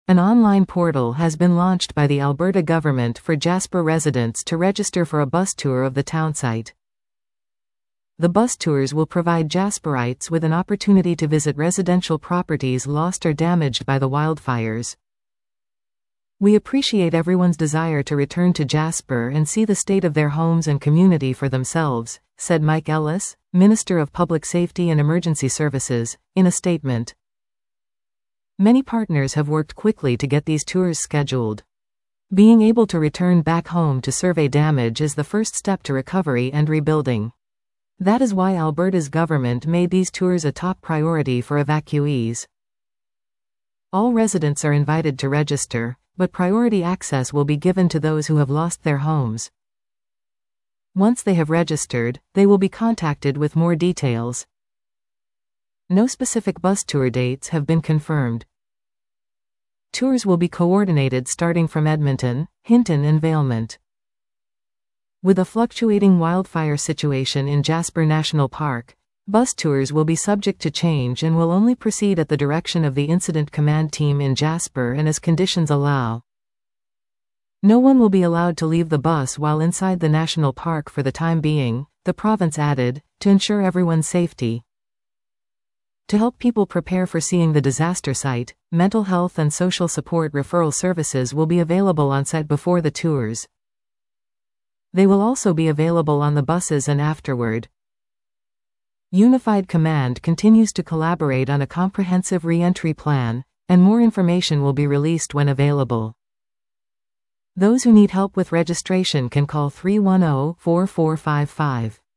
An online portal has been launched by the Alberta government for Jasper residents to register for a bus tour of the town site. The bus tours will provide Jasperites with an opportunity to visit residential properties lost or damaged by the wildfires. "We appreciate everyone's desire to return to Jasper and see the state of their homes and community for themselves," said Mike Ellis, Minister of Public Safety and Emergency Services, in a statement. Many partners have worked quickly to get these tours scheduled. Being able to return back home to survey damage is the first step to recovery and rebuilding. That is why Alberta's government made these tours a top priority for evacuees. All residents are invited to register, but priority access will be given to those who have lost their homes. Once they have registered, they will be contacted with more details. No specific bus tour dates have been confirmed. Tours will be coordinated starting from Edmonton, Hinton and Valemount. With a fluctuating wildfire situation in Jasper National Park, bus tours will be subject to change and will only proceed at the direction of the Incident Command Team in Jasper and as conditions allow. No one will be allowed to leave the bus while inside the national park for the time being, the province added, to ensure everyone's safety. To help people prepare for seeing the disaster site, mental health and social support referral services will be available on site before the tours. They will also be available on the buses and afterward. Unified Command continues to collaborate on a comprehensive re-entry plan, and more information will be released when available. Those who need help with registration can call 310-4455.